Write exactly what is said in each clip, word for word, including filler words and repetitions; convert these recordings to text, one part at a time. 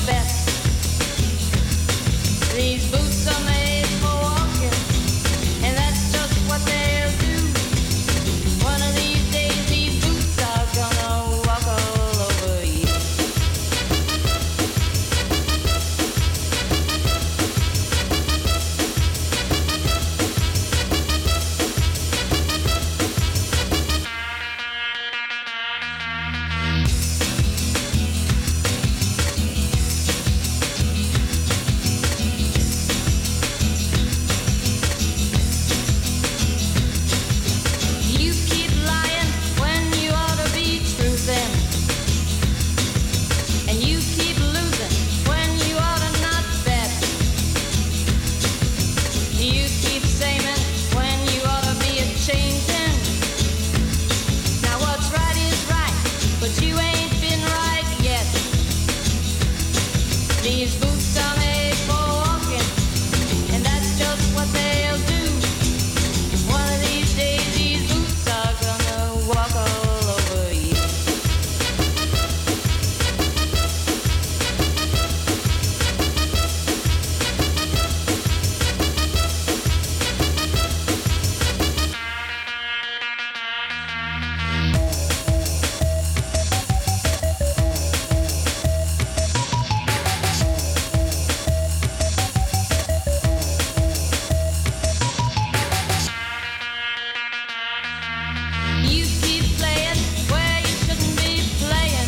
best. These boots are made for walking, and that's just what they'll do. One of these days these boots are gonna walk all over you. You keep lying when you ought to be truthing, and you keep losing when you ought to not bet. You keep saying when you ought to be a changing. Now what's right is right, but you ain't been right yet. These boots are made for walking, and that's just what they'll do. One of these days these boots are gonna walk all over you. You keep playing where you shouldn't be playing,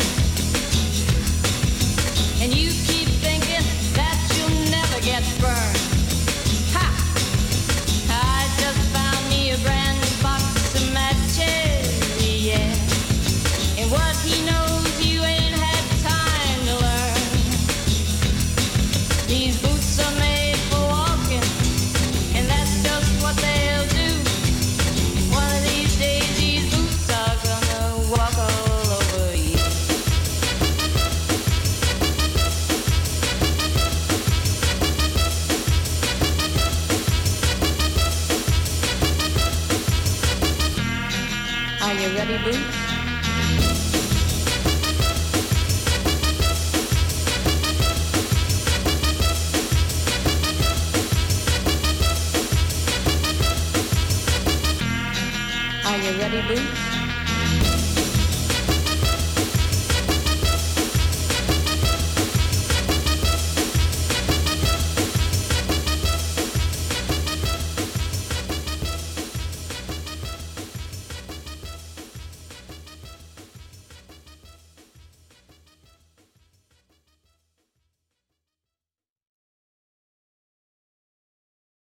and you keep thinking that you'll never get burned. Ha! I just found me a brand new box of matches, yeah. And what he knows you ain't had time to learn. These boots are made for walking, and that's just what they'll do. One of these days these boots are gonna walk all over you. Are you ready, Boots? Are you ready, Boots?